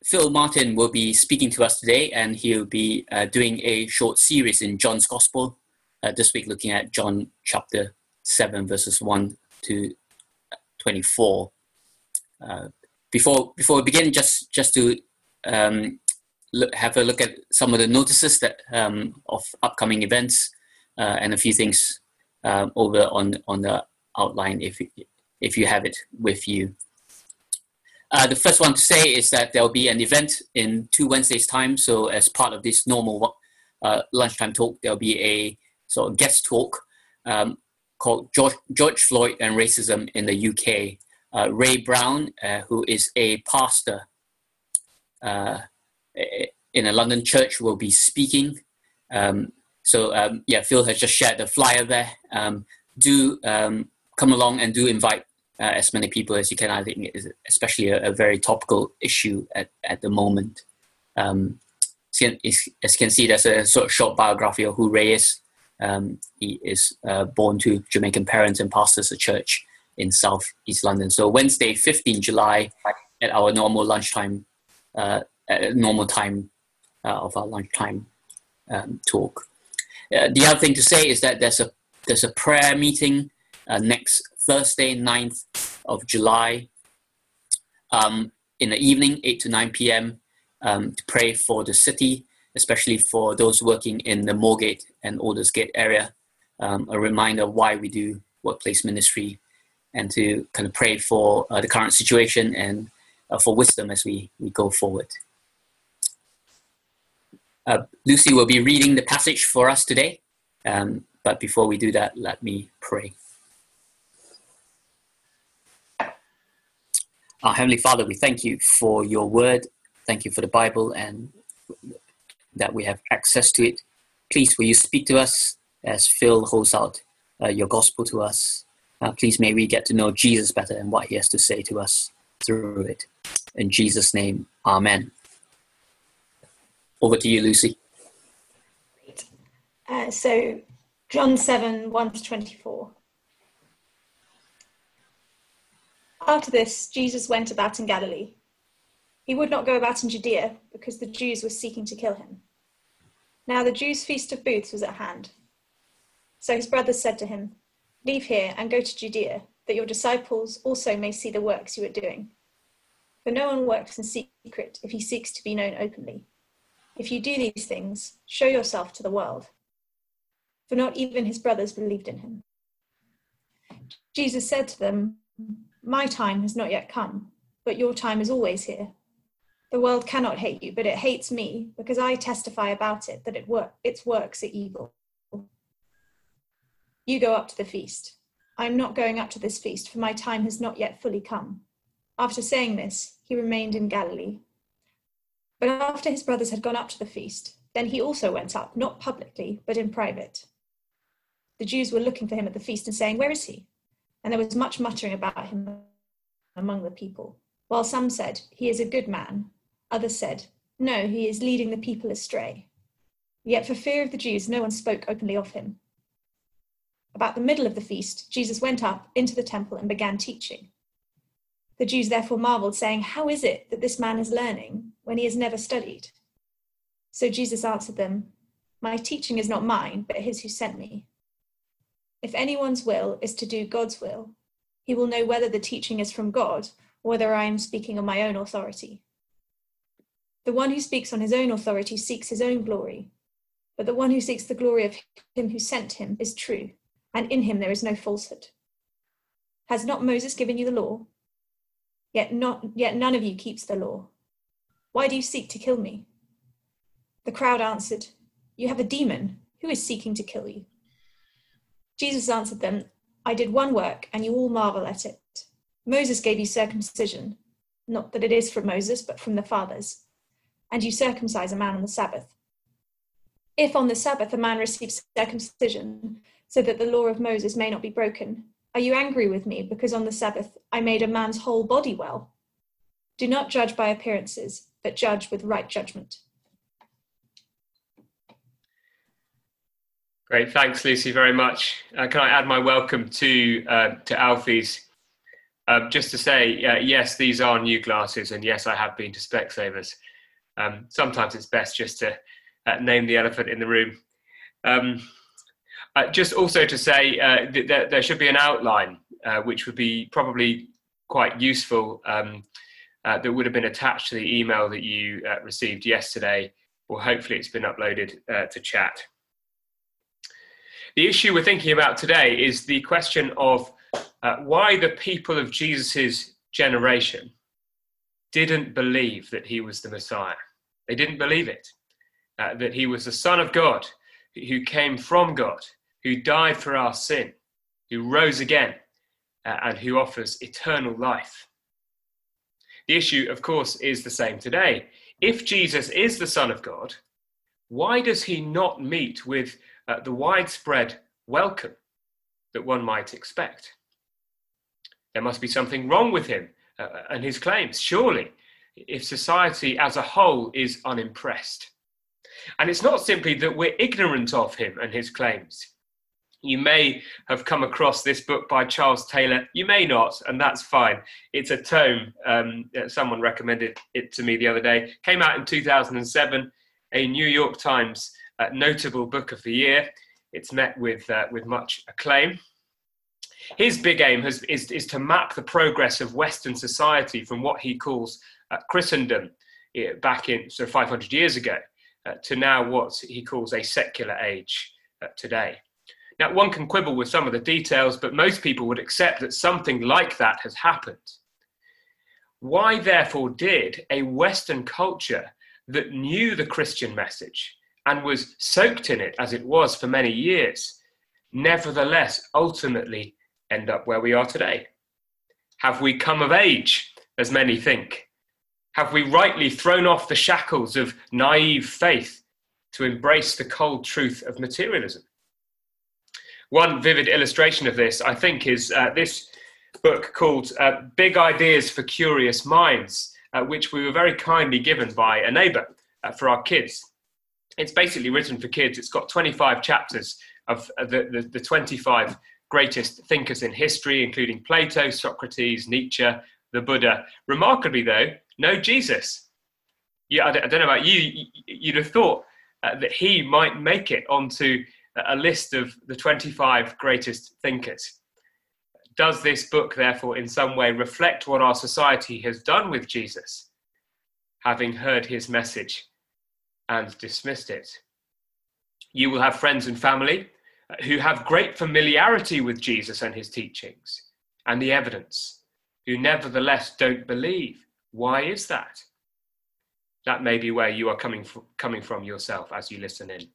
Phil Martin will be speaking to us today, and he'll be doing a short series in John's Gospel, this week looking at John chapter 7, verses 1 to 24. Before we begin, just to have a look at some of the notices that of upcoming events and a few things over on the outline if you have it with you. The first one to say is that there will be an event in 2 Wednesdays' time. So as part of this normal lunchtime talk, there will be a sort of guest talk called George Floyd and Racism in the UK. Ray Brown, who is a pastor in a London church, will be speaking. Phil has just shared the flyer there. Do come along and do invite as many people as you can. I think it is especially a very topical issue at the moment. As you can see, there's a sort of short biography of who Ray is. He is born to Jamaican parents and pastors a church in South East London. So Wednesday, 15 July, at our normal lunchtime, normal time of our lunchtime talk. The other thing to say is that there's a prayer meeting next Thursday, 9th of July, in the evening, 8 to 9 p.m. To pray for the city, especially for those working in the Moorgate and Aldersgate area. A reminder of why we do workplace ministry, and to kind of pray for the current situation and for wisdom as we go forward. Lucy will be reading the passage for us today, but before we do that, let me pray. Our Heavenly Father, we thank you for your word. Thank you for the Bible and that we have access to it. Please, will you speak to us as Phil holds out your gospel to us. Please, may we get to know Jesus better and what he has to say to us through it. In Jesus' name, amen. Over to you, Lucy. Great. So, John 7, 1 to 24. After this, Jesus went about in Galilee. He would not go about in Judea because the Jews were seeking to kill him. Now the Jews' feast of booths was at hand. So his brothers said to him, "Leave here and go to Judea, that your disciples also may see the works you are doing. For no one works in secret if he seeks to be known openly. If you do these things, show yourself to the world." For not even his brothers believed in him. Jesus said to them, "My time has not yet come, but your time is always here. The world cannot hate you, but it hates me because I testify about it that its works are evil. You go up to the feast. I am not going up to this feast, for my time has not yet fully come." After saying this, he remained in Galilee. But after his brothers had gone up to the feast, then he also went up, not publicly, but in private. The Jews were looking for him at the feast and saying, "Where is he?" And there was much muttering about him among the people. While some said, "He is a good man," others said, "No, he is leading the people astray." Yet for fear of the Jews, no one spoke openly of him. About the middle of the feast, Jesus went up into the temple and began teaching. The Jews therefore marveled, saying, "How is it that this man is learning when he has never studied?" So Jesus answered them, "My teaching is not mine, but his who sent me. If anyone's will is to do God's will, he will know whether the teaching is from God or whether I am speaking on my own authority. The one who speaks on his own authority seeks his own glory, but the one who seeks the glory of him who sent him is true, and in him there is no falsehood. Has not Moses given you the law? Yet none of you keeps the law. Why do you seek to kill me?" The crowd answered, "You have a demon. Who is seeking to kill you?" Jesus answered them, "I did one work, and you all marvel at it. Moses gave you circumcision, not that it is from Moses, but from the fathers. And you circumcise a man on the Sabbath. If on the Sabbath a man receives circumcision, so that the law of Moses may not be broken, are you angry with me because on the Sabbath I made a man's whole body well? Do not judge by appearances, but judge with right judgment." Great, thanks Lucy very much. Can I add my welcome to Alfie's Just to say, yes, these are new glasses, and yes, I have been to Specsavers. Sometimes it's best just to name the elephant in the room. Just also to say that there should be an outline, which would be probably quite useful, that would have been attached to the email that you received yesterday, or hopefully it's been uploaded to chat. The issue we're thinking about today is the question of why the people of Jesus's generation didn't believe that he was the Messiah. They didn't believe it, that he was the Son of God, who came from God, who died for our sin, who rose again, and who offers eternal life. The issue, of course, is the same today. If Jesus is the Son of God, why does he not meet with the widespread welcome that one might expect? There must be something wrong with him and his claims, surely, if society as a whole is unimpressed. And it's not simply that we're ignorant of him and his claims. You may have come across this book by Charles Taylor. You may not, and that's fine. It's a tome. Someone recommended it to me the other day. Came out in 2007, a New York Times notable book of the year. It's met with much acclaim. His big aim is to map the progress of Western society from what he calls Christendom back in 500 years ago to now what he calls a secular age today. Now, one can quibble with some of the details, but most people would accept that something like that has happened. Why, therefore, did a Western culture that knew the Christian message and was soaked in it as it was for many years, nevertheless ultimately end up where we are today? Have we come of age, as many think? Have we rightly thrown off the shackles of naive faith to embrace the cold truth of materialism? One vivid illustration of this, I think, is this book called Big Ideas for Curious Minds, which we were very kindly given by a neighbour for our kids. It's basically written for kids. It's got 25 chapters of the 25 greatest thinkers in history, including Plato, Socrates, Nietzsche, the Buddha. Remarkably, though, no Jesus. Yeah, I don't know about you. You'd have thought that he might make it onto a list of the 25 greatest thinkers. Does this book, therefore, in some way reflect what our society has done with Jesus, having heard his message and dismissed it? You will have friends and family who have great familiarity with Jesus and his teachings and the evidence, who nevertheless don't believe. Why is that? That may be where you are coming from yourself as you listen in.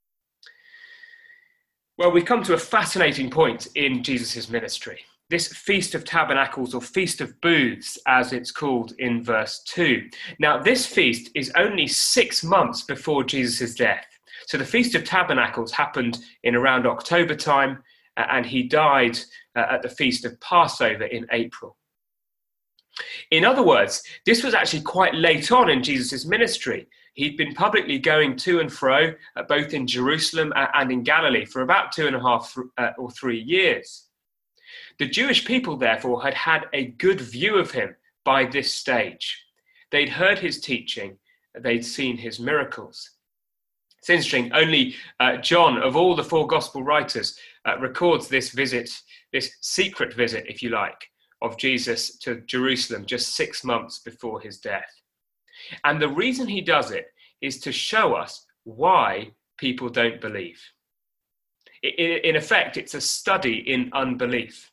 Well, we come to a fascinating point in Jesus' ministry. This Feast of Tabernacles, or Feast of Booths, as it's called in verse 2. Now, this feast is only 6 months before Jesus' death. So the Feast of Tabernacles happened in around October time, and he died at the Feast of Passover in April. In other words, this was actually quite late on in Jesus' ministry. He'd been publicly going to and fro, both in Jerusalem and in Galilee, for about 2.5 or 3 years. The Jewish people, therefore, had had a good view of him by this stage. They'd heard his teaching, they'd seen his miracles. It's interesting, only John, of all the 4 gospel writers, records this visit, this secret visit, if you like, of Jesus to Jerusalem just 6 months before his death. And the reason he does it is to show us why people don't believe. In effect, it's a study in unbelief.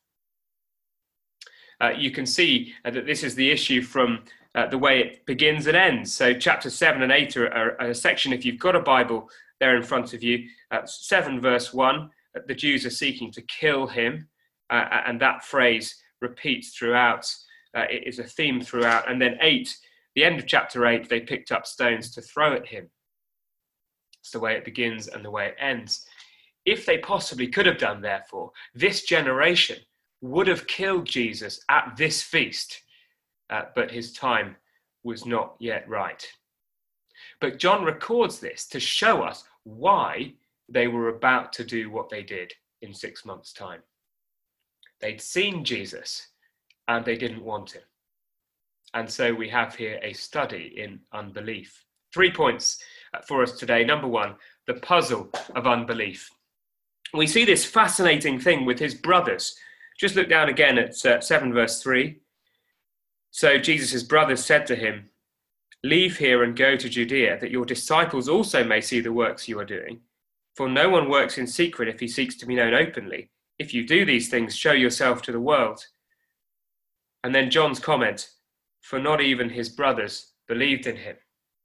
You can see that this is the issue from the way it begins and ends. So chapters 7 and 8 are a section, if you've got a Bible there in front of you. 7 verse 1, the Jews are seeking to kill him, and that phrase repeats throughout. It is a theme throughout. And then 8, the end of chapter 8, they picked up stones to throw at him. It's the way it begins and the way it ends. If they possibly could have done, therefore, this generation would have killed Jesus at this feast, but his time was not yet right. But John records this to show us why they were about to do what they did in 6 months' time. They'd seen Jesus and they didn't want him. And so we have here a study in unbelief. 3 points for us today. Number one, the puzzle of unbelief. We see this fascinating thing with his brothers. Just look down again at 7 verse 3. So Jesus' brothers said to him, "Leave here and go to Judea, that your disciples also may see the works you are doing. For no one works in secret if he seeks to be known openly. If you do these things, show yourself to the world." And then John's comment, "For not even his brothers believed in him."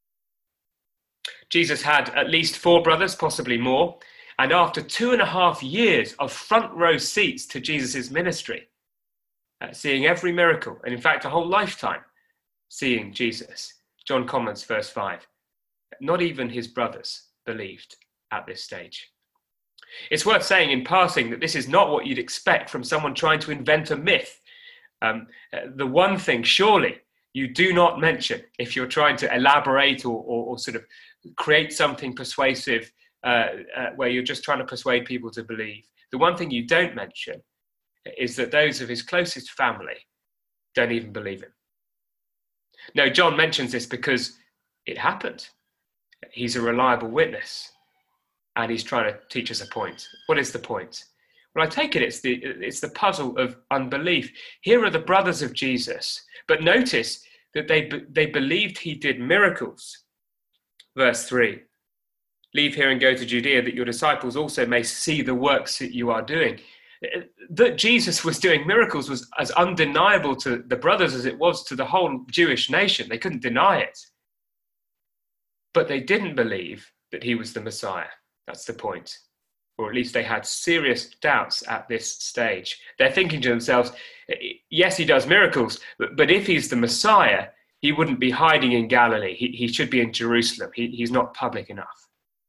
Jesus had at least 4 brothers, possibly more. And after 2.5 years of front row seats to Jesus' ministry, seeing every miracle, and in fact a whole lifetime seeing Jesus, John comments verse 5, not even his brothers believed at this stage. It's worth saying in passing that this is not what you'd expect from someone trying to invent a myth. The one thing surely you do not mention if you're trying to elaborate or sort of create something persuasive where you're just trying to persuade people to believe. The one thing you don't mention is that those of his closest family don't even believe him. No, John mentions this because it happened. He's a reliable witness and he's trying to teach us a point. What is the point? Well, I take it it's the puzzle of unbelief. Here are the brothers of Jesus, but notice that they believed he did miracles. Verse 3, "Leave here and go to Judea, that your disciples also may see the works that you are doing." That Jesus was doing miracles was as undeniable to the brothers as it was to the whole Jewish nation. They couldn't deny it. But they didn't believe that he was the Messiah. That's the point. Or at least they had serious doubts at this stage. They're thinking to themselves, yes, he does miracles, but if he's the Messiah, he wouldn't be hiding in Galilee. He should be in Jerusalem. He's not public enough.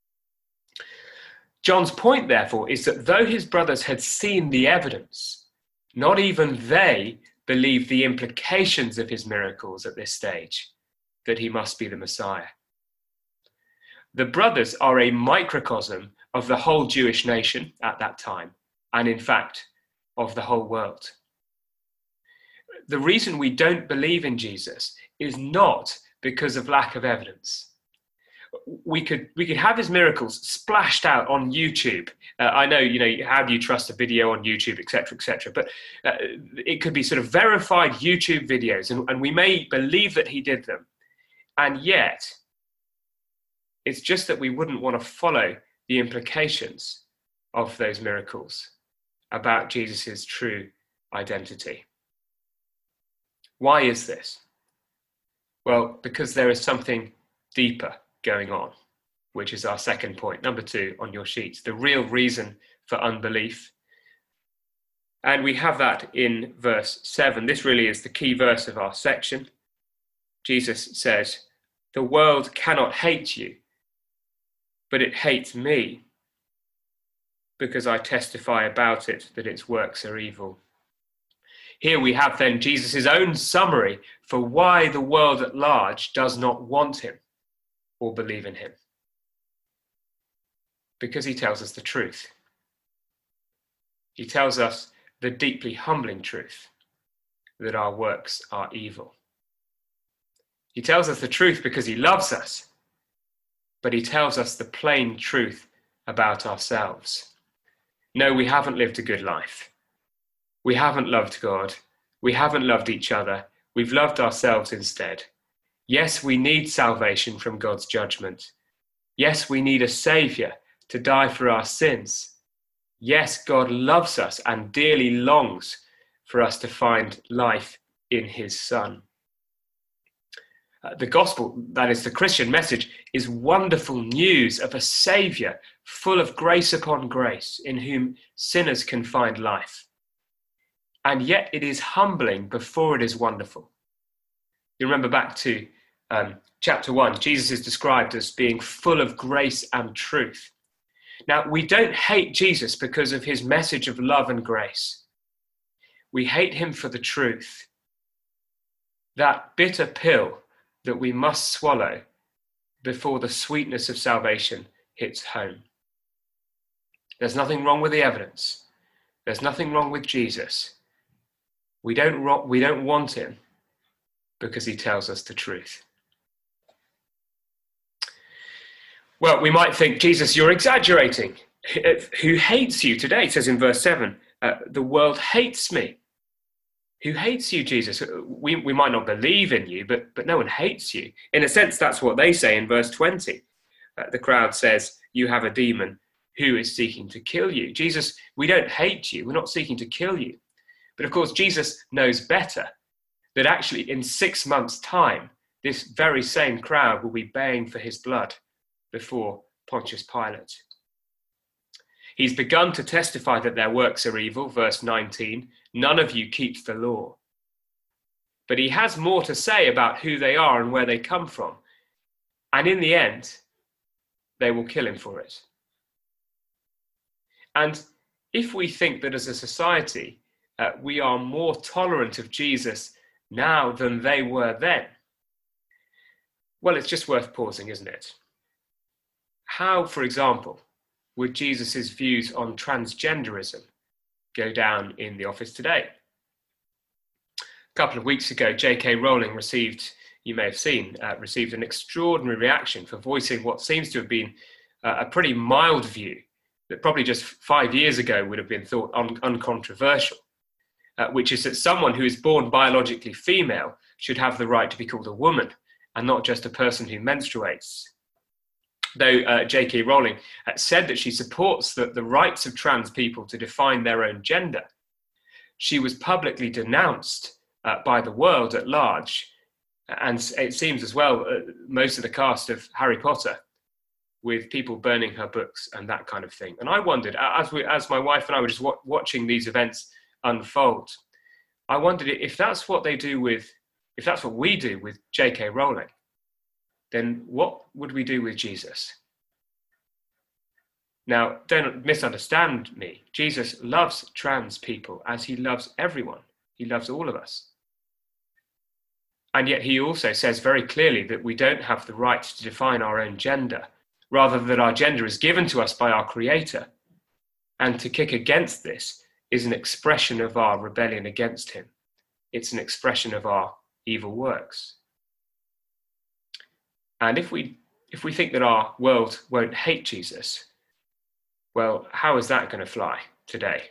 John's point, therefore, is that though his brothers had seen the evidence, not even they believed the implications of his miracles at this stage, that he must be the Messiah. The brothers are a microcosm of the whole Jewish nation at that time, and in fact, of the whole world. The reason we don't believe in Jesus is not because of lack of evidence. We could have his miracles splashed out on YouTube. I know, how do you trust a video on YouTube, etc., but it could be sort of verified YouTube videos, and we may believe that he did them. And yet, it's just that we wouldn't want to follow the implications of those miracles about Jesus's true identity. Why is this? Well, because there is something deeper going on, which is our second point, number 2 on your sheets, the real reason for unbelief. And we have that in verse 7. This really is the key verse of our section. Jesus says, "The world cannot hate you, but it hates me because I testify about it that its works are evil." Here we have then Jesus' own summary for why the world at large does not want him or believe in him. Because he tells us the truth. He tells us the deeply humbling truth that our works are evil. He tells us the truth because he loves us, but he tells us the plain truth about ourselves. No, we haven't lived a good life. We haven't loved God. We haven't loved each other. We've loved ourselves instead. Yes, we need salvation from God's judgment. Yes, we need a saviour to die for our sins. Yes, God loves us and dearly longs for us to find life in his Son. The gospel, that is the Christian message, is wonderful news of a saviour full of grace upon grace, in whom sinners can find life. And yet it is humbling before it is wonderful. You remember back to chapter 1, Jesus is described as being full of grace and truth. Now, we don't hate Jesus because of his message of love and grace. We hate him for the truth. That bitter pill that we must swallow before the sweetness of salvation hits home. There's nothing wrong with the evidence. There's nothing wrong with Jesus. We don't want him because he tells us the truth. Well, we might think, Jesus, you're exaggerating. Who hates you today? It says in verse 7, the world hates me. Who hates you, Jesus? We might not believe in you, but no one hates you. In a sense, that's what they say in verse 20. The crowd says, you have a demon. Who is seeking to kill you? Jesus, we don't hate you. We're not seeking to kill you. But of course, Jesus knows better that actually in 6 months' time, this very same crowd will be baying for his blood before Pontius Pilate. He's begun to testify that their works are evil, verse 19. None of you keeps the law. But he has more to say about who they are and where they come from. And in the end, they will kill him for it. And if we think that as a society, we are more tolerant of Jesus now than they were then, well, it's just worth pausing, isn't it? How, for example, would Jesus' views on transgenderism go down in the office today? A couple of weeks ago, J.K. Rowling received an extraordinary reaction for voicing what seems to have been a pretty mild view that probably just 5 years ago would have been thought uncontroversial, which is that someone who is born biologically female should have the right to be called a woman and not just a person who menstruates. Though J.K. Rowling said that she supports the rights of trans people to define their own gender, she was publicly denounced by the world at large, and it seems as well most of the cast of Harry Potter, with people burning her books and that kind of thing. And I wondered, as my wife and I were just watching these events unfold, I wondered if that's what we do with J.K. Rowling, then what would we do with Jesus? Now, don't misunderstand me. Jesus loves trans people as he loves everyone. He loves all of us. And yet he also says very clearly that we don't have the right to define our own gender, rather that our gender is given to us by our Creator. And to kick against this is an expression of our rebellion against him. It's an expression of our evil works. And if we think that our world won't hate Jesus, well, how is that going to fly today?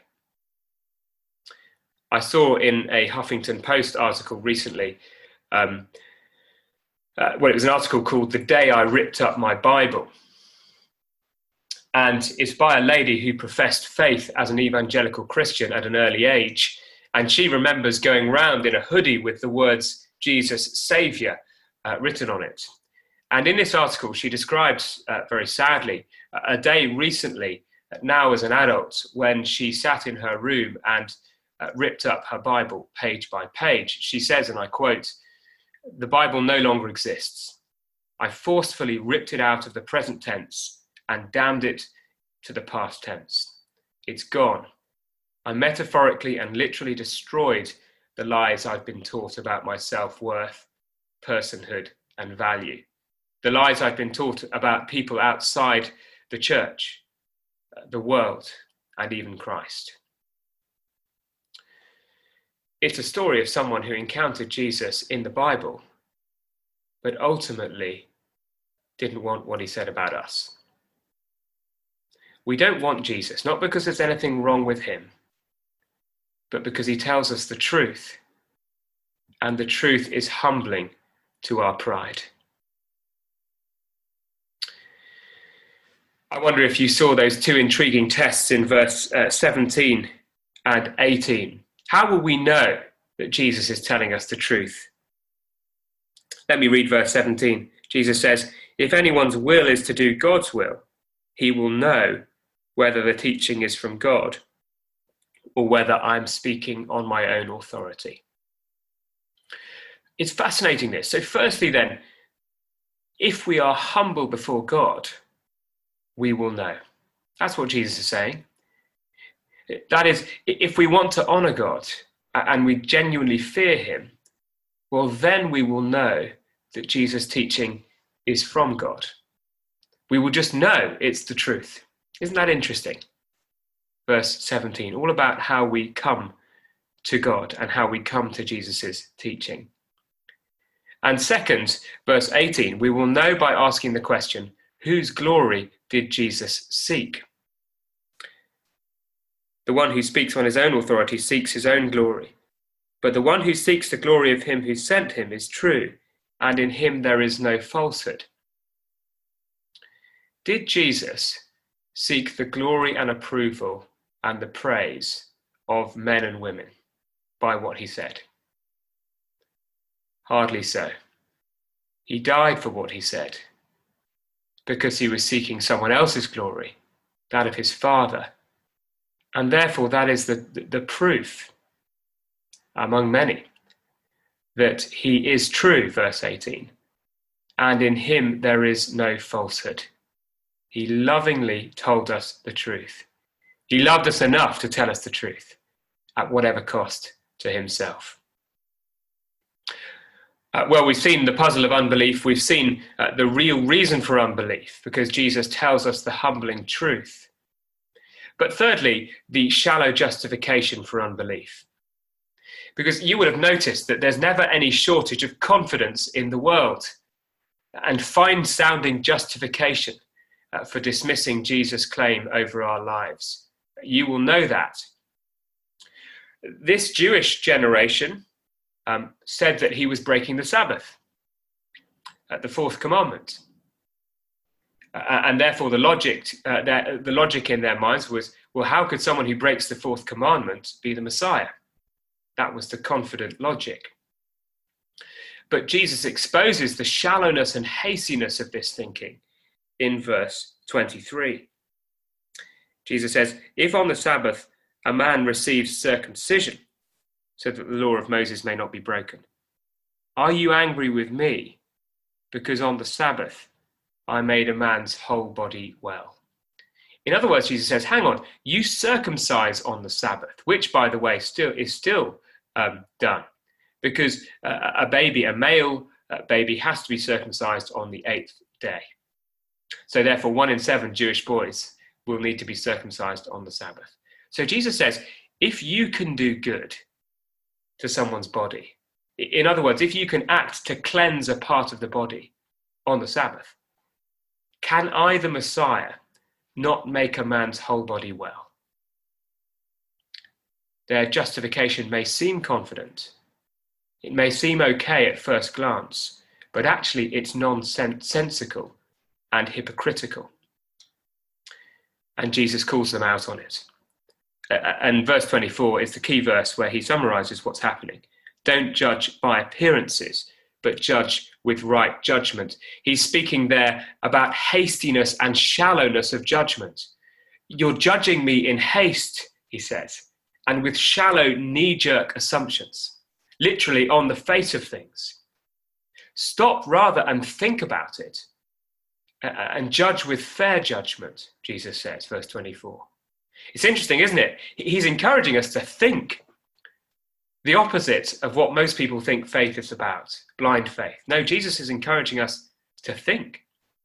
I saw in a Huffington Post article recently, it was an article called "The Day I Ripped Up My Bible." And it's by a lady who professed faith as an evangelical Christian at an early age. And she remembers going round in a hoodie with the words "Jesus Saviour" written on it. And in this article, she describes, very sadly, a day recently, now as an adult, when she sat in her room and ripped up her Bible page by page. She says, and I quote, "The Bible no longer exists. I forcefully ripped it out of the present tense and damned it to the past tense. It's gone. I metaphorically and literally destroyed the lies I'd been taught about my self-worth, personhood, and value. The lies I've been taught about people outside the church, the world, and even Christ." It's a story of someone who encountered Jesus in the Bible, but ultimately didn't want what he said about us. We don't want Jesus, not because there's anything wrong with him, but because he tells us the truth, and the truth is humbling to our pride. I wonder if you saw those two intriguing tests in verse 17 and 18. How will we know that Jesus is telling us the truth? Let me read verse 17. Jesus says, "If anyone's will is to do God's will, he will know whether the teaching is from God or whether I'm speaking on my own authority." It's fascinating, this. So firstly then, if we are humble before God, we will know. That's what Jesus is saying. That is, if we want to honor God and we genuinely fear him, well, then we will know that Jesus' teaching is from God. We will just know it's the truth. Isn't that interesting? Verse 17, all about how we come to God and how we come to Jesus' teaching. And second, verse 18, we will know by asking the question, whose glory did Jesus seek? The one who speaks on his own authority seeks his own glory. But the one who seeks the glory of him who sent him is true, and in him there is no falsehood. Did Jesus seek the glory and approval and the praise of men and women by what he said? Hardly so. He died for what he said, because he was seeking someone else's glory, that of his Father. And therefore that is the proof, among many, that he is true, verse 18, and in him there is no falsehood. He lovingly told us the truth. He loved us enough to tell us the truth, at whatever cost to himself. Well, we've seen the puzzle of unbelief. We've seen the real reason for unbelief, because Jesus tells us the humbling truth. But thirdly, the shallow justification for unbelief. Because you would have noticed that there's never any shortage of confidence in the world and fine-sounding justification for dismissing Jesus' claim over our lives. You will know that. This Jewish generation said that he was breaking the Sabbath, the fourth commandment. And therefore the logic in their minds was, well, how could someone who breaks the fourth commandment be the Messiah? That was the confident logic. But Jesus exposes the shallowness and hastiness of this thinking in verse 23. Jesus says, if on the Sabbath a man receives circumcision, so that the law of Moses may not be broken, are you angry with me because on the Sabbath I made a man's whole body well? In other words, Jesus says, hang on, you circumcise on the Sabbath, which, by the way, is still done, because a male baby has to be circumcised on the 8th day. So therefore, 1 in 7 Jewish boys will need to be circumcised on the Sabbath. So Jesus says, if you can do good to someone's body, in other words, if you can act to cleanse a part of the body on the Sabbath, can I, the Messiah, not make a man's whole body well? Their justification may seem confident. It may seem okay at first glance, but actually it's nonsensical and hypocritical. And Jesus calls them out on it. And verse 24 is the key verse where he summarizes what's happening. Don't judge by appearances, but judge with right judgment. He's speaking there about hastiness and shallowness of judgment. You're judging me in haste, he says, and with shallow knee-jerk assumptions, literally on the face of things. Stop rather and think about it, and judge with fair judgment, Jesus says, verse 24. It's interesting, isn't it? He's encouraging us to think. The opposite of what most people think faith is about, blind faith. No, Jesus is encouraging us to think.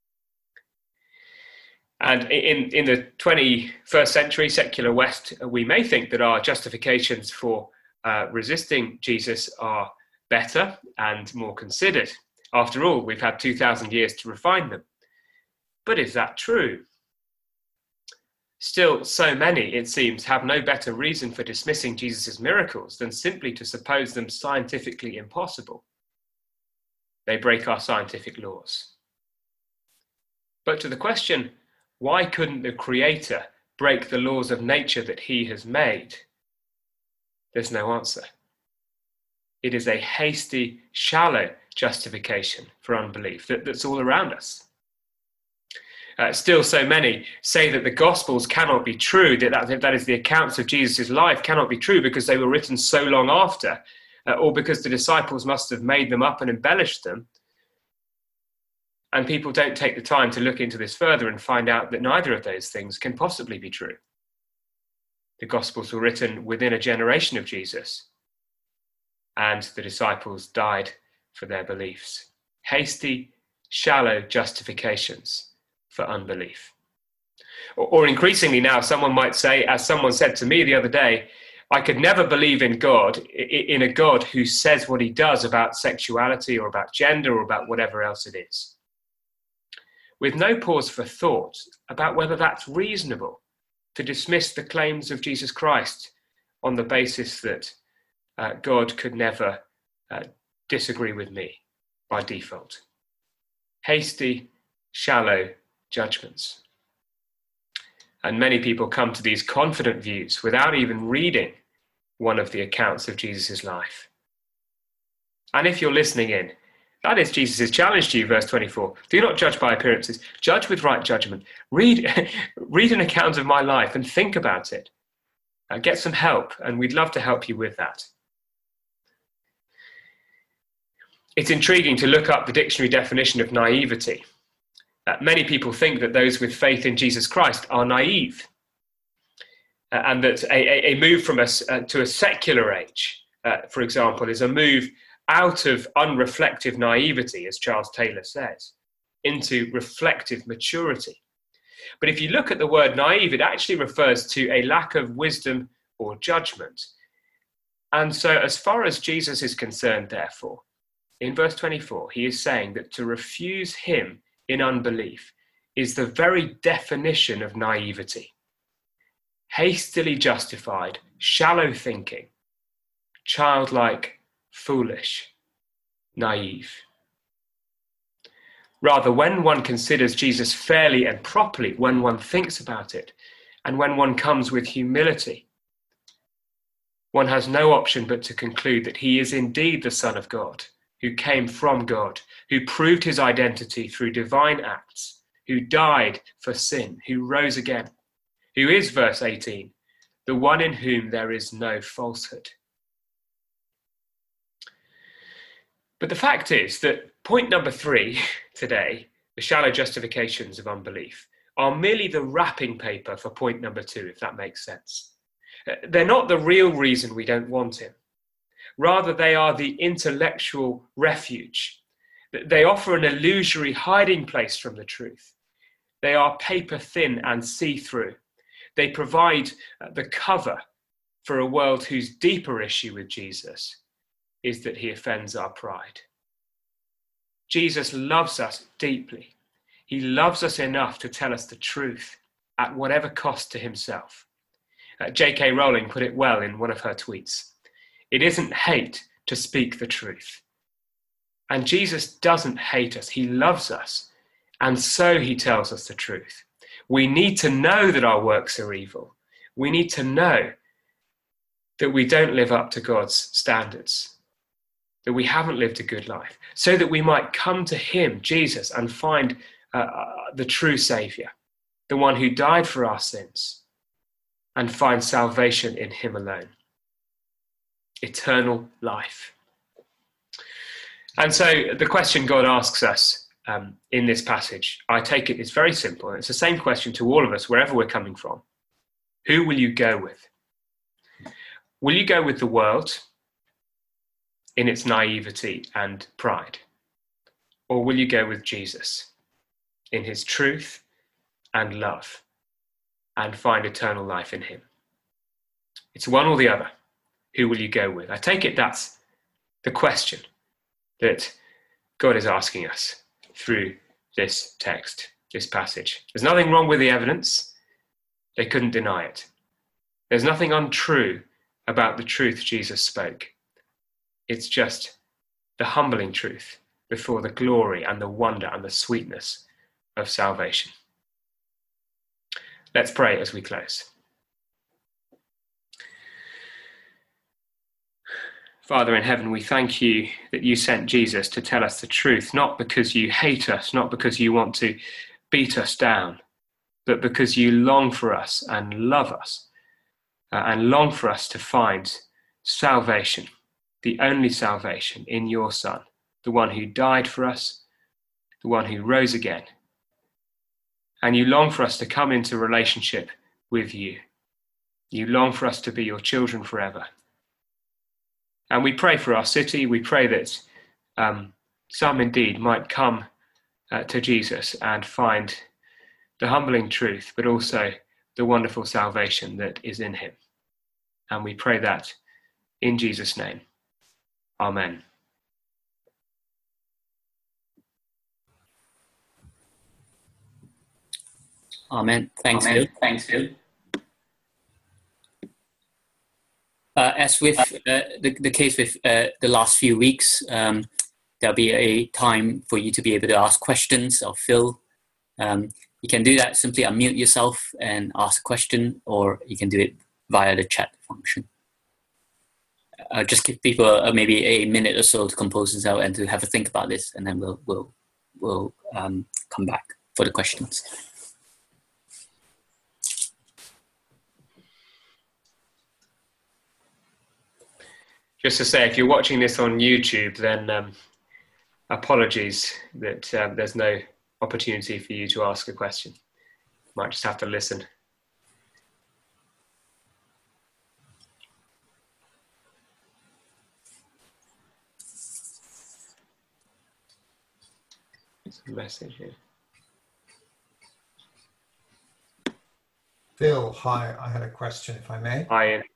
And in the 21st century secular West, we may think that our justifications for resisting Jesus are better and more considered. After all, we've had 2,000 years to refine them. But is that true? Still, so many, it seems, have no better reason for dismissing Jesus' miracles than simply to suppose them scientifically impossible. They break our scientific laws. But to the question, why couldn't the Creator break the laws of nature that he has made? There's no answer. It is a hasty, shallow justification for unbelief that's all around us. Still, so many say that the Gospels cannot be true, that is, the accounts of Jesus' life cannot be true because they were written so long after, or because the disciples must have made them up and embellished them. And people don't take the time to look into this further and find out that neither of those things can possibly be true. The Gospels were written within a generation of Jesus, and the disciples died for their beliefs. Hasty, shallow justifications for unbelief. Or increasingly now, someone might say, as someone said to me the other day, I could never believe in God, in a God who says what he does about sexuality or about gender or about whatever else it is, with no pause for thought about whether that's reasonable to dismiss the claims of Jesus Christ on the basis that God could never disagree with me by default. Hasty, shallow judgments. And many people come to these confident views without even reading one of the accounts of Jesus' life. And if you're listening in, that is Jesus' challenge to you, verse 24. Do not judge by appearances. Judge with right judgment. Read an account of my life and think about it. Get some help, and we'd love to help you with that. It's intriguing to look up the dictionary definition of naivety. Many people think that those with faith in Jesus Christ are naive, and that a move from to a secular age, for example, is a move out of unreflective naivety, as Charles Taylor says, into reflective maturity. But if you look at the word naive, it actually refers to a lack of wisdom or judgment. And so as far as Jesus is concerned, therefore, in verse 24, he is saying that to refuse him in unbelief is the very definition of naivety. Hastily justified, shallow thinking, childlike, foolish, naive. Rather, when one considers Jesus fairly and properly, when one thinks about it, and when one comes with humility, one has no option but to conclude that he is indeed the Son of God, who came from God, who proved his identity through divine acts, who died for sin, who rose again, who is, verse 18, the one in whom there is no falsehood. But the fact is that point number 3 today, the shallow justifications of unbelief, are merely the wrapping paper for point number 2, if that makes sense. They're not the real reason we don't want him. Rather, they are the intellectual refuge. They offer an illusory hiding place from the truth. They are paper thin and see-through. They provide the cover for a world whose deeper issue with Jesus is that he offends our pride. Jesus loves us deeply. He loves us enough to tell us the truth at whatever cost to himself. J.K. Rowling put it well in one of her tweets. It isn't hate to speak the truth. And Jesus doesn't hate us. He loves us. And so he tells us the truth. We need to know that our works are evil. We need to know that we don't live up to God's standards, that we haven't lived a good life, so that we might come to him, Jesus, and find the true Saviour, the one who died for our sins, and find salvation in him alone. Eternal life. And so the question God asks us in this passage, I take it, is very simple. It's the same question to all of us, wherever we're coming from. Who will you go with? Will you go with the world in its naivety and pride? Or will you go with Jesus in his truth and love and find eternal life in him? It's one or the other. Who will you go with? I take it that's the question that God is asking us through this text, this passage. There's nothing wrong with the evidence. They couldn't deny it. There's nothing untrue about the truth Jesus spoke. It's just the humbling truth before the glory and the wonder and the sweetness of salvation. Let's pray as we close. Father in heaven, we thank you that you sent Jesus to tell us the truth, not because you hate us, not because you want to beat us down, but because you long for us and love us, and long for us to find salvation, the only salvation in your Son, the one who died for us, the one who rose again. And you long for us to come into relationship with you. You long for us to be your children forever. And we pray for our city. We pray that some indeed might come to Jesus and find the humbling truth, but also the wonderful salvation that is in him. And we pray that in Jesus' name. Amen. Amen. Thanks, Amen. Phil. Thanks, Phil. As with the case with the last few weeks, there'll be a time for you to be able to ask questions of Phil. You can do that, simply unmute yourself and ask a question, or you can do it via the chat function. Just give people maybe a minute or so to compose themselves and to have a think about this, and then we'll come back for the questions. Just to say, if you're watching this on YouTube, then apologies that there's no opportunity for you to ask a question. Might just have to listen. There's a message here. Phil, hi. I had a question, if I may. Hi, Ian.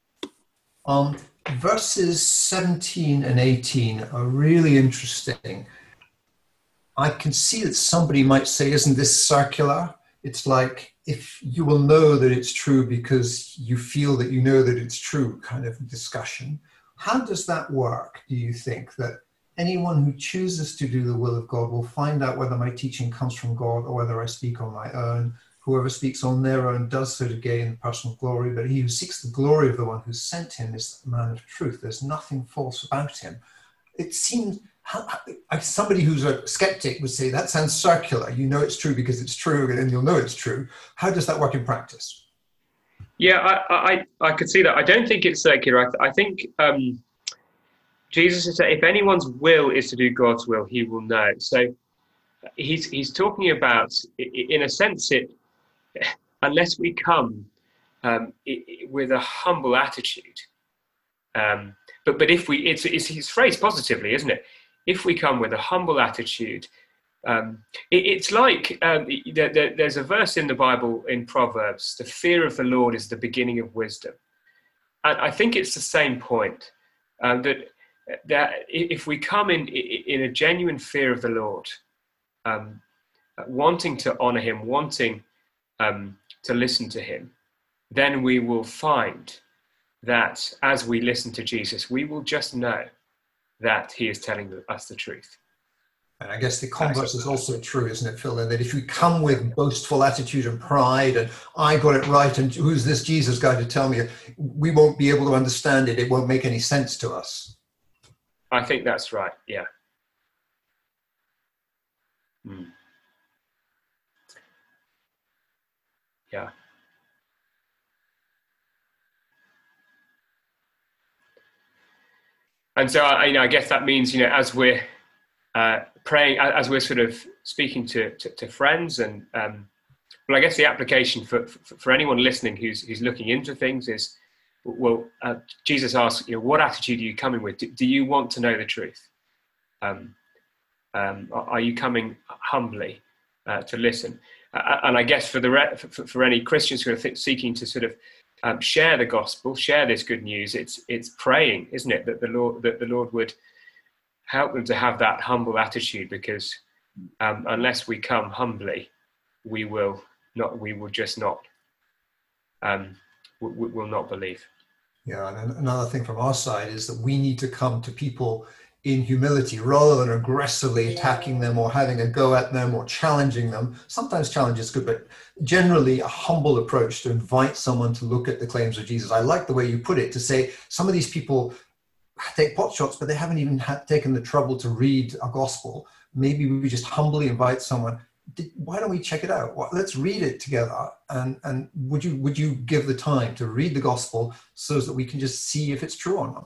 Verses 17 and 18 are really interesting. I can see that somebody might say, isn't this circular? It's like, if you will know that it's true because you feel that you know that it's true kind of discussion. How does that work, do you think? That anyone who chooses to do the will of God will find out whether my teaching comes from God or whether I speak on my own. Whoever speaks on their own does so to gain personal glory, but he who seeks the glory of the one who sent him is the man of truth. There's nothing false about him. It seems, somebody who's a skeptic would say, that sounds circular. You know it's true because it's true, and you'll know it's true. How does that work in practice? Yeah, I could see that. I don't think it's circular. I think Jesus said, if anyone's will is to do God's will, he will know. So he's talking about, in a sense, unless we come with a humble attitude, but if we, it's phrased positively, isn't it? If we come with a humble attitude, it's like there's a verse in the Bible in Proverbs: the fear of the Lord is the beginning of wisdom. And I think it's the same point, that if we come in a genuine fear of the Lord, wanting to honor him, wanting to listen to him, then we will find that as we listen to Jesus, we will just know that he is telling us the truth. And I guess the converse is also true, isn't it, Phil? That if we come with boastful attitude and pride and I got it right and who's this Jesus guy to tell me, we won't be able to understand it. It won't make any sense to us. I think that's right, yeah. Yeah. And so, I guess that means, as we're praying, as we're sort of speaking to friends, and well, I guess the application for anyone listening who's looking into things is, well, Jesus asks, what attitude are you coming with? Do you want to know the truth? Are you coming humbly to listen? And I guess for any Christians who are seeking to sort of share the gospel, share this good news, it's praying, isn't it, that the Lord would help them to have that humble attitude, because unless we come humbly, we will just not will not believe. Yeah, and another thing from our side is that we need to come to people in humility rather than aggressively attacking them or having a go at them or challenging them. Sometimes challenge is good, but generally a humble approach to invite someone to look at the claims of Jesus. I like the way you put it, to say some of these people take pot shots, but they haven't even taken the trouble to read a gospel. Maybe we just humbly invite someone, why don't we check it out? Let's read it together. And would you give the time to read the gospel so that we can just see if it's true or not?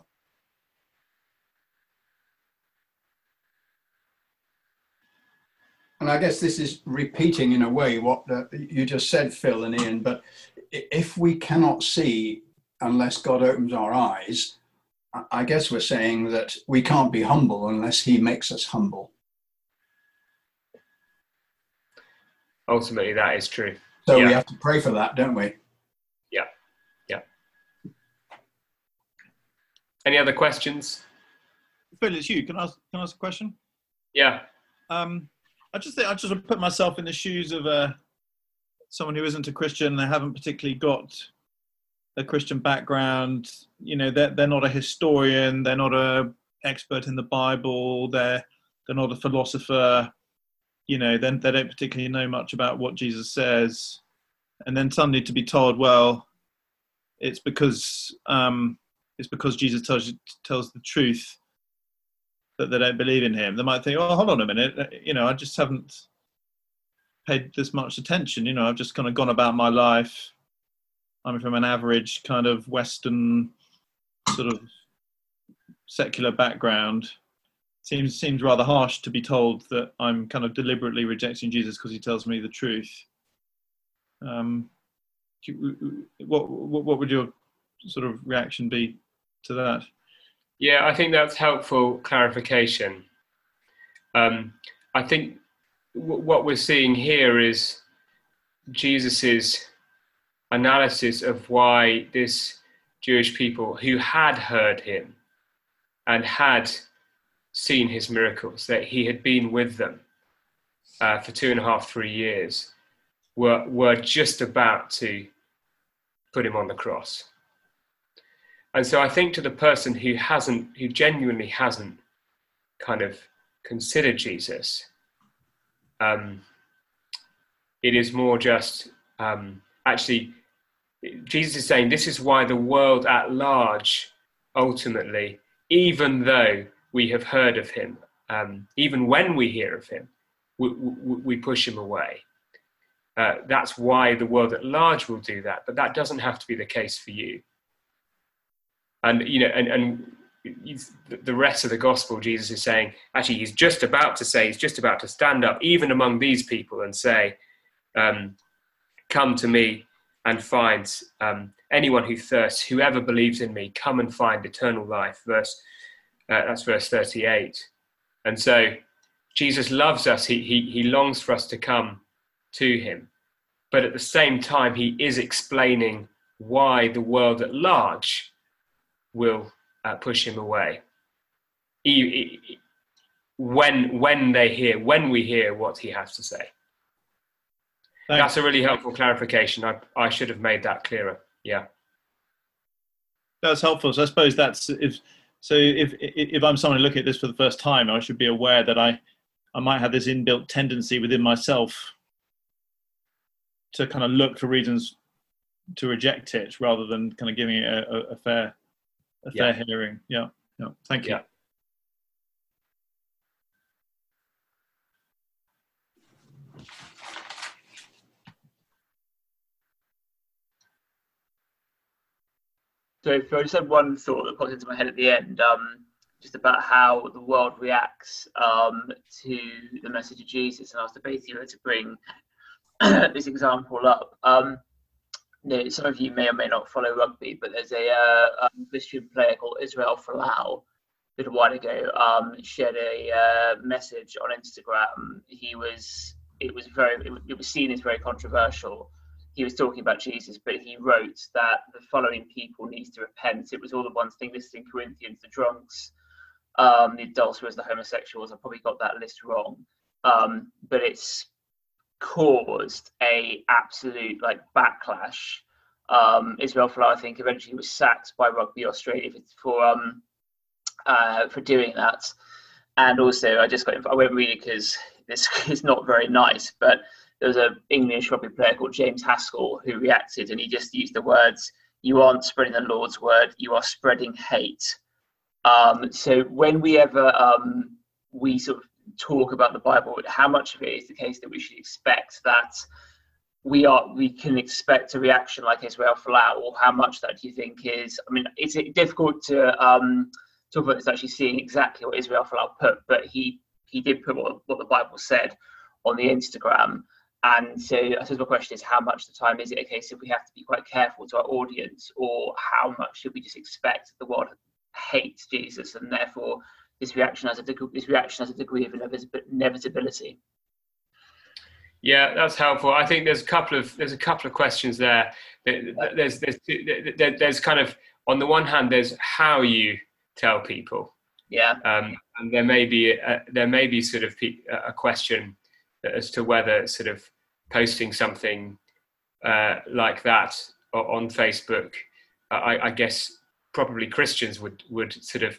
And I guess this is repeating in a way what you just said, Phil and Ian, but if we cannot see unless God opens our eyes, I guess we're saying that we can't be humble unless he makes us humble. Ultimately, that is true. So we have to pray for that, don't we? Yeah, yeah. Any other questions? Phil, it's you. Can I ask a question? Yeah. I just put myself in the shoes of someone who isn't a Christian. They haven't particularly got a Christian background. You know, they're not a historian. They're not a expert in the Bible. They're not a philosopher. You know, then they don't particularly know much about what Jesus says. And then suddenly to be told, well, it's because Jesus tells the truth that they don't believe in him. They might think, oh, hold on a minute, you know, I just haven't paid this much attention. You know, I've just kind of gone about my life. I'm from an average kind of Western sort of secular background. Seems rather harsh to be told that I'm kind of deliberately rejecting Jesus because he tells me the truth. What would your sort of reaction be to that? Yeah, I think that's helpful clarification. I think what we're seeing here is Jesus's analysis of why this Jewish people who had heard him and had seen his miracles, that he had been with them for 2.5, 3 years, were just about to put him on the cross. And so I think to the person who genuinely hasn't kind of considered Jesus, it is more just actually, Jesus is saying this is why the world at large, ultimately, even though we have heard of him, even when we hear of him, we push him away. That's why the world at large will do that, but that doesn't have to be the case for you. And you know, and the rest of the gospel, Jesus is saying, actually, he's just about to stand up, even among these people, and say, "Come to me and find anyone who thirsts, whoever believes in me, come and find eternal life." That's verse 38. And so, Jesus loves us. He longs for us to come to him, but at the same time, he is explaining why the world at large will push him away. When we hear what he has to say. Thanks. That's a really helpful clarification. I should have made that clearer. Yeah. That's helpful. So I suppose if I'm someone looking at this for the first time, I should be aware that I might have this inbuilt tendency within myself to kind of look for reasons to reject it rather than kind of giving it a fair hearing. Yeah. Thank you. Yeah. So I just had one thought that popped into my head at the end, just about how the world reacts to the message of Jesus, and I was debating whether to bring this example up. Some of you may or may not follow rugby, but there's a Christian player called Israel Folau, a little while ago, shared a message on Instagram. It was seen as very controversial. He was talking about Jesus, but he wrote that the following people needs to repent. It was all the ones listed in Corinthians, the drunks, the adulterers, the homosexuals. I probably got that list wrong, but it's caused a absolute backlash. Israel Folau, I think, eventually was sacked by Rugby Australia for doing that. And also, I won't read it because this is not very nice, but there was an English rugby player called James Haskell who reacted, and he just used the words, "You aren't spreading the Lord's word, you are spreading hate." So when we sort of talk about the Bible, how much of it is the case that we should expect that we can expect a reaction like Israel Folau, or how much that do you think is? I mean, it's difficult to talk about this actually seeing exactly what Israel Folau put, but he did put what the Bible said on the Instagram. And so I suppose my question is, how much of the time is it a case of we have to be quite careful to our audience, or how much should we just expect the world hates Jesus, and therefore this reaction has a degree of inevitability? Yeah, that's helpful. I think there's a couple of questions there. There's kind of, on the one hand, there's how you tell people. Yeah. And there may be sort of a question as to whether sort of posting something like that on Facebook, I guess probably Christians would sort of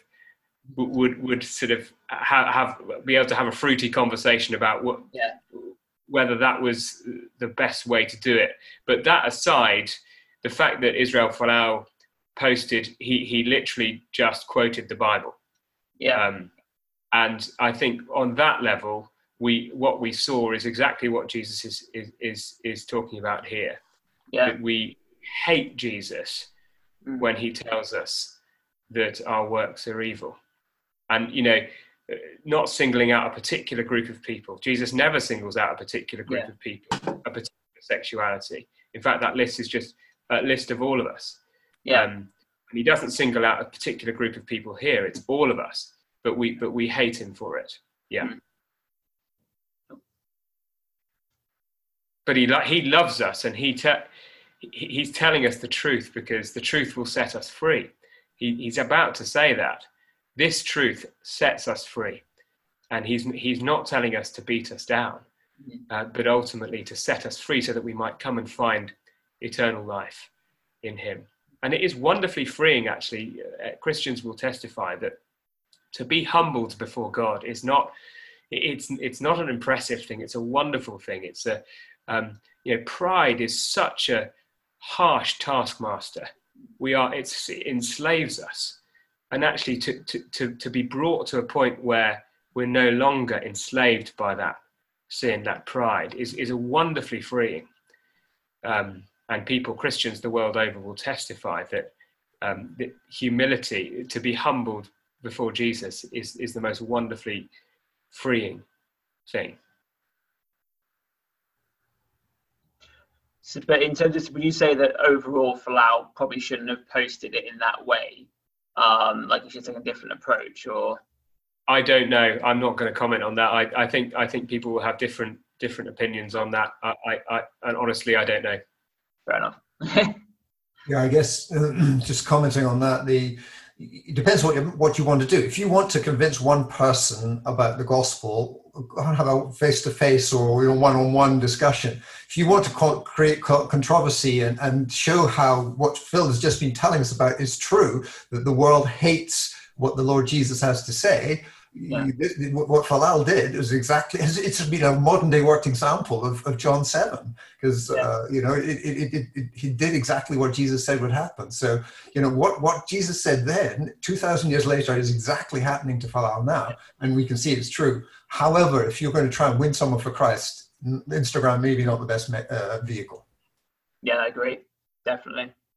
be able to have a fruity conversation about whether that was the best way to do it. But that aside, the fact that Israel Folau posted, he literally just quoted the Bible. Yeah. And I think on that level, what we saw is exactly what Jesus is talking about here. Yeah. That we hate Jesus when he tells us that our works are evil. And, not singling out a particular group of people. Jesus never singles out a particular group of people, a particular sexuality. In fact, that list is just a list of all of us. Yeah. And he doesn't single out a particular group of people here. It's all of us, but we hate him for it. Yeah. But he loves us, and he's telling us the truth, because the truth will set us free. He's about to say that. This truth sets us free, and he's not telling us to beat us down, but ultimately to set us free so that we might come and find eternal life in him. And it is wonderfully freeing, actually. Christians will testify that to be humbled before God is not, it's not an impressive thing. It's a wonderful thing. It's pride is such a harsh taskmaster. It enslaves us. And actually to be brought to a point where we're no longer enslaved by that sin, that pride, is a wonderfully freeing. And Christians the world over will testify that the humility, to be humbled before Jesus, is the most wonderfully freeing thing. So, but in terms of, would you say that overall Folau probably shouldn't have posted it in that way? Like you should take a different approach, or? I don't know. I'm not going to comment on that. I think people will have different opinions on that. And honestly, I don't know. Fair enough. Yeah, I guess just commenting on that, it depends what you want to do. If you want to convince one person about the gospel, have a face-to-face or one-on-one discussion. If you want to create controversy and show how what Phil has just been telling us about is true, that the world hates what the Lord Jesus has to say, what Folau did is exactly, it's been a modern day worked example of John 7, because he did exactly what Jesus said would happen. So what Jesus said then 2,000 years later is exactly happening to Folau now, and we can see it's true. However, if you're going to try and win someone for Christ, Instagram maybe not the best vehicle. Yeah, I agree, definitely.